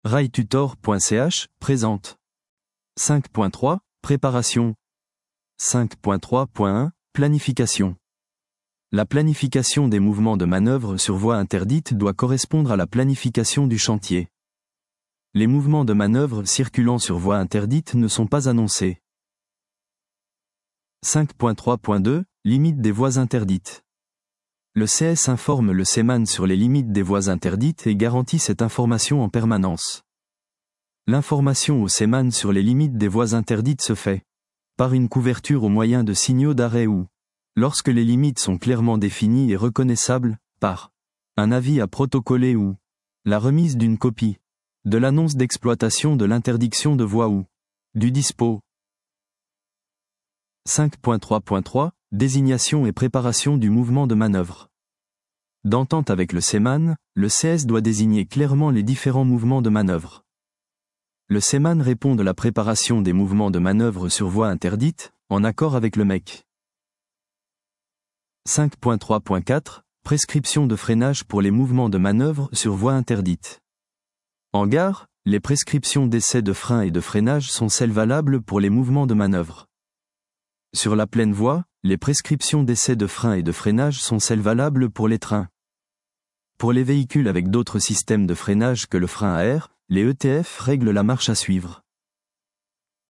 railtutor.ch présente 5.3 Préparation 5.3.1 Planification. La planification des mouvements de manœuvre sur voie interdite doit correspondre à la planification du chantier. Les mouvements de manœuvre circulant sur voie interdite ne sont pas annoncés. 5.3.2 Limites des voies interdites. Le CS informe le CEMAN sur les limites des voies interdites et garantit cette information en permanence. L'information au CEMAN sur les limites des voies interdites se fait par une couverture au moyen de signaux d'arrêt ou, lorsque les limites sont clairement définies et reconnaissables, par un avis à protocoler ou la remise d'une copie de l'annonce d'exploitation de l'interdiction de voie ou du dispo. 5.3.3 Désignation et préparation du mouvement de manœuvre. D'entente avec le CEMAN, le CS doit désigner clairement les différents mouvements de manœuvre. Le CEMAN répond de la préparation des mouvements de manœuvre sur voie interdite, en accord avec le MEC. 5.3.4 Prescription de freinage pour les mouvements de manœuvre sur voie interdite. En gare, les prescriptions d'essai de frein et de freinage sont celles valables pour les mouvements de manœuvre. Sur la pleine voie, les prescriptions d'essai de frein et de freinage sont celles valables pour les trains. Pour les véhicules avec d'autres systèmes de freinage que le frein à air, les ETF règlent la marche à suivre.